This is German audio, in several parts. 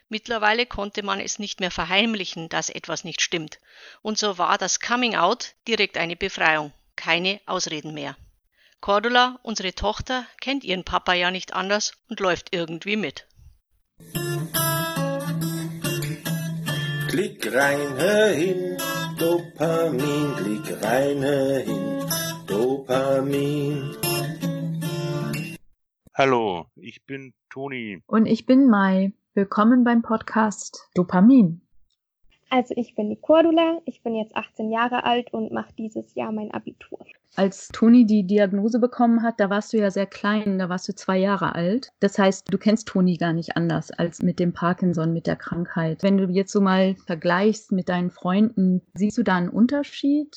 Mittlerweile konnte man es nicht mehr verheimlichen, dass etwas nicht stimmt. Und so war das Coming Out direkt eine Befreiung. Keine Ausreden mehr. Cordula, unsere Tochter, kennt ihren Papa ja nicht anders und läuft irgendwie mit. Klick rein, hör hin, Dopamin, klick rein, hör hin, Dopamin. Hallo, ich bin Toni. Und ich bin Mai. Willkommen beim Podcast Dopamin. Also ich bin die Cordula, ich bin jetzt 18 Jahre alt und mache dieses Jahr mein Abitur. Als Toni die Diagnose bekommen hat, da warst du ja sehr klein, da warst du 2 Jahre alt. Das heißt, du kennst Toni gar nicht anders als mit dem Parkinson, mit der Krankheit. Wenn du jetzt so mal vergleichst mit deinen Freunden, siehst du da einen Unterschied?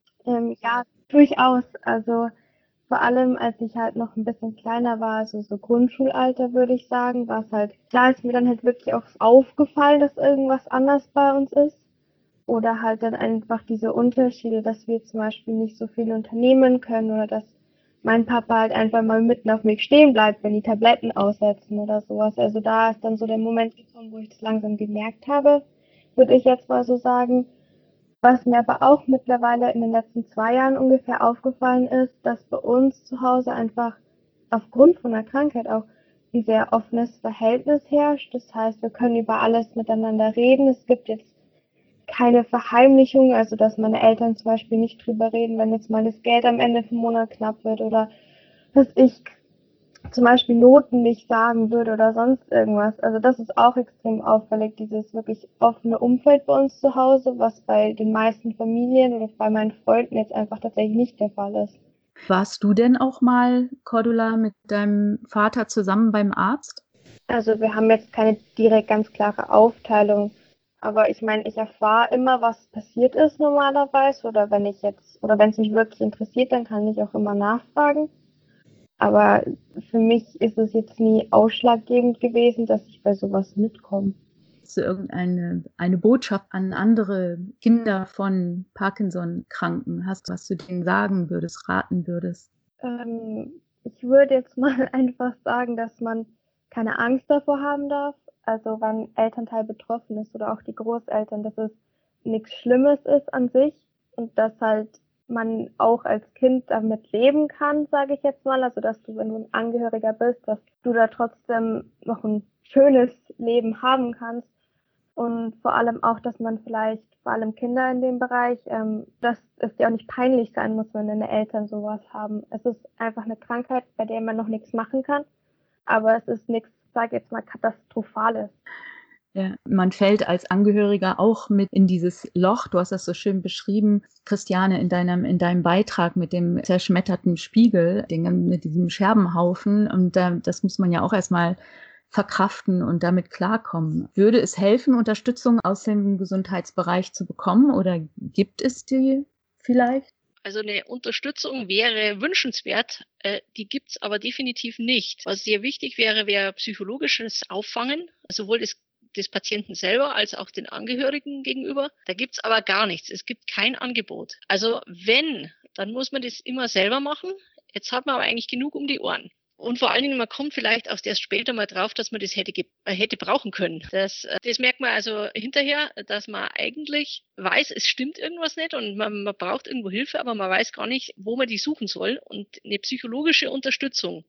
Ja, durchaus. Also vor allem, als ich halt noch ein bisschen kleiner war, also so Grundschulalter würde ich sagen, war es halt, klar ist mir dann halt wirklich auch aufgefallen, dass irgendwas anders bei uns ist. Oder halt dann einfach diese Unterschiede, dass wir zum Beispiel nicht so viel unternehmen können oder dass mein Papa halt einfach mal mitten auf mich stehen bleibt, wenn die Tabletten aussetzen oder sowas. Also da ist dann so der Moment gekommen, wo ich das langsam gemerkt habe, würde ich jetzt mal so sagen. Was mir aber auch mittlerweile in den letzten 2 Jahren ungefähr aufgefallen ist, dass bei uns zu Hause einfach aufgrund von der Krankheit auch ein sehr offenes Verhältnis herrscht. Das heißt, wir können über alles miteinander reden. Es gibt jetzt keine Verheimlichung, also dass meine Eltern zum Beispiel nicht drüber reden, wenn jetzt mal das Geld am Ende vom Monat knapp wird oder dass ich zum Beispiel Noten nicht sagen würde oder sonst irgendwas. Also das ist auch extrem auffällig, dieses wirklich offene Umfeld bei uns zu Hause, was bei den meisten Familien oder bei meinen Freunden jetzt einfach tatsächlich nicht der Fall ist. Warst du denn auch mal, Cordula, mit deinem Vater zusammen beim Arzt? Also wir haben jetzt keine direkt ganz klare Aufteilung, aber ich meine, ich erfahre immer, was passiert ist normalerweise oder wenn es mich wirklich interessiert, dann kann ich auch immer nachfragen. Aber für mich ist es jetzt nie ausschlaggebend gewesen, dass ich bei sowas mitkomme. Hast du irgendeine Botschaft an andere Kinder von Parkinson-Kranken hast, was du denen sagen würdest, raten würdest? Ich würde jetzt mal einfach sagen, dass man keine Angst davor haben darf. Also wenn ein Elternteil betroffen ist oder auch die Großeltern, dass es nichts Schlimmes ist an sich und dass halt man auch als Kind damit leben kann, sage ich jetzt mal. Also dass du, wenn du ein Angehöriger bist, dass du da trotzdem noch ein schönes Leben haben kannst. Und vor allem auch, dass man vielleicht, vor allem Kinder in dem Bereich, dass es dir auch nicht peinlich sein muss, wenn deine Eltern sowas haben. Es ist einfach eine Krankheit, bei der man noch nichts machen kann, aber es ist nichts, sag jetzt mal, Katastrophales. Ja, man fällt als Angehöriger auch mit in dieses Loch. Du hast das so schön beschrieben, Christiane, in deinem Beitrag mit dem zerschmetterten Spiegel, mit diesem Scherbenhaufen. Und das muss man ja auch erstmal verkraften und damit klarkommen. Würde es helfen, Unterstützung aus dem Gesundheitsbereich zu bekommen oder gibt es die vielleicht? Also eine Unterstützung wäre wünschenswert, die gibt's aber definitiv nicht. Was sehr wichtig wäre psychologisches Auffangen, sowohl des Patienten selber als auch den Angehörigen gegenüber. Da gibt's aber gar nichts. Es gibt kein Angebot. Also wenn, dann muss man das immer selber machen. Jetzt hat man aber eigentlich genug um die Ohren. Und vor allen Dingen, man kommt vielleicht auch erst später mal drauf, dass man das hätte brauchen können. Das merkt man also hinterher, dass man eigentlich weiß, es stimmt irgendwas nicht und man braucht irgendwo Hilfe, aber man weiß gar nicht, wo man die suchen soll. Und eine psychologische Unterstützung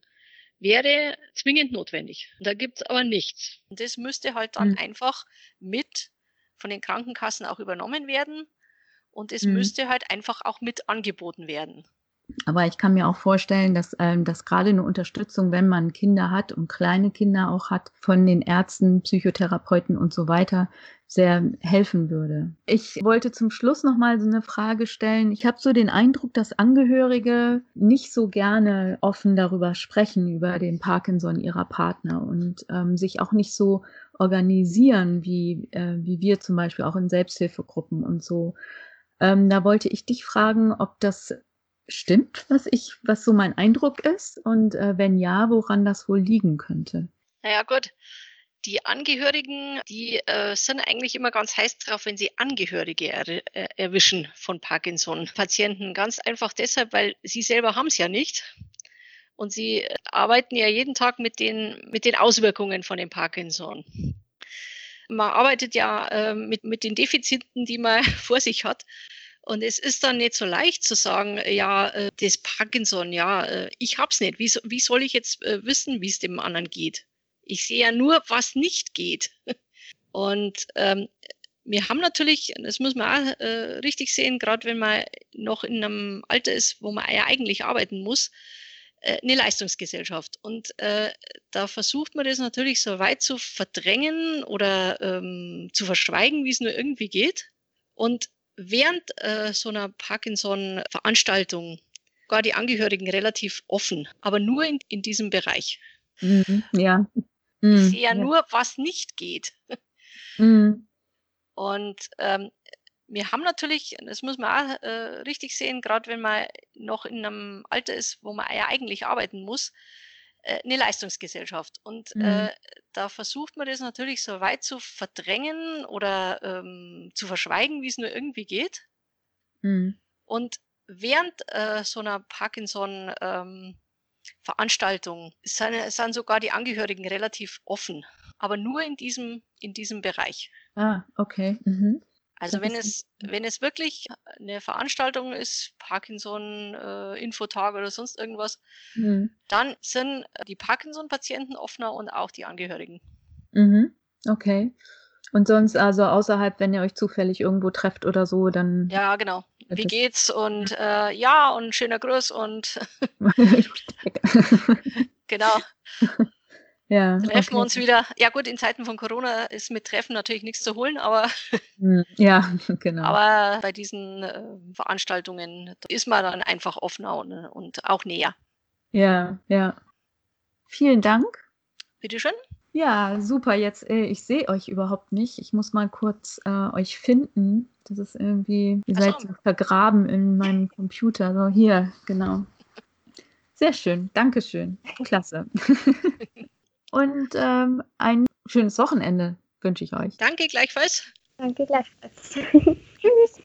wäre zwingend notwendig. Da gibt's aber nichts. Und das müsste halt dann einfach mit von den Krankenkassen auch übernommen werden. Und es müsste halt einfach auch mit angeboten werden. Aber ich kann mir auch vorstellen, dass gerade eine Unterstützung, wenn man Kinder hat und kleine Kinder auch hat, von den Ärzten, Psychotherapeuten und so weiter, sehr helfen würde. Ich wollte zum Schluss noch mal so eine Frage stellen. Ich habe so den Eindruck, dass Angehörige nicht so gerne offen darüber sprechen, über den Parkinson ihrer Partner und sich auch nicht so organisieren, wie wir zum Beispiel auch in Selbsthilfegruppen und so. Da wollte ich dich fragen, ob das stimmt, was so mein Eindruck ist und wenn ja, woran das wohl liegen könnte. Naja gut, die Angehörigen, die sind eigentlich immer ganz heiß drauf, wenn sie Angehörige erwischen von Parkinson-Patienten. Ganz einfach deshalb, weil sie selber haben es ja nicht. Und sie arbeiten ja jeden Tag mit den Auswirkungen von dem Parkinson. man arbeitet ja mit den Defiziten, die man vor sich hat. Und es ist dann nicht so leicht zu sagen, ja, das Parkinson, ja, ich hab's nicht. Wie soll ich jetzt wissen, wie es dem anderen geht? Ich sehe ja nur, was nicht geht. Und wir haben natürlich, das muss man auch richtig sehen, gerade wenn man noch in einem Alter ist, wo man ja eigentlich arbeiten muss, eine Leistungsgesellschaft. Und da versucht man das natürlich so weit zu verdrängen oder zu verschweigen, wie es nur irgendwie geht. Und während so einer Parkinson-Veranstaltung gar die Angehörigen relativ offen, aber nur in diesem Bereich. Ja. Ich sehe ja nur, was nicht geht. Und wir haben natürlich, das muss man auch richtig sehen, gerade wenn man noch in einem Alter ist, wo man ja eigentlich arbeiten muss, eine Leistungsgesellschaft. Und da versucht man das natürlich so weit zu verdrängen oder zu verschweigen, wie es nur irgendwie geht. Und während so einer Parkinson-Veranstaltung sind sogar die Angehörigen relativ offen, aber nur in diesem Bereich. Ah, okay. Also wenn es wirklich eine Veranstaltung ist, Parkinson, Infotag oder sonst irgendwas, dann sind die Parkinson-Patienten offener und auch die Angehörigen. Okay. Und sonst also außerhalb, wenn ihr euch zufällig irgendwo trefft oder so, dann... Ja, genau. Wie geht's? Und ja, und schöner Gruß und genau. Ja, Treffen wir uns wieder. Ja gut, in Zeiten von Corona ist mit Treffen natürlich nichts zu holen, aber ja, genau. Aber bei diesen Veranstaltungen ist man dann einfach offener und auch näher. Ja. Vielen Dank. Bitteschön. Ja, super. Jetzt, ich sehe euch überhaupt nicht. Ich muss mal kurz euch finden. Das ist irgendwie, ihr seid so vergraben in meinem Computer. So, hier, genau. Sehr schön. Dankeschön. Klasse. Und ein schönes Wochenende wünsche ich euch. Danke, gleichfalls. Danke gleichfalls. Tschüss.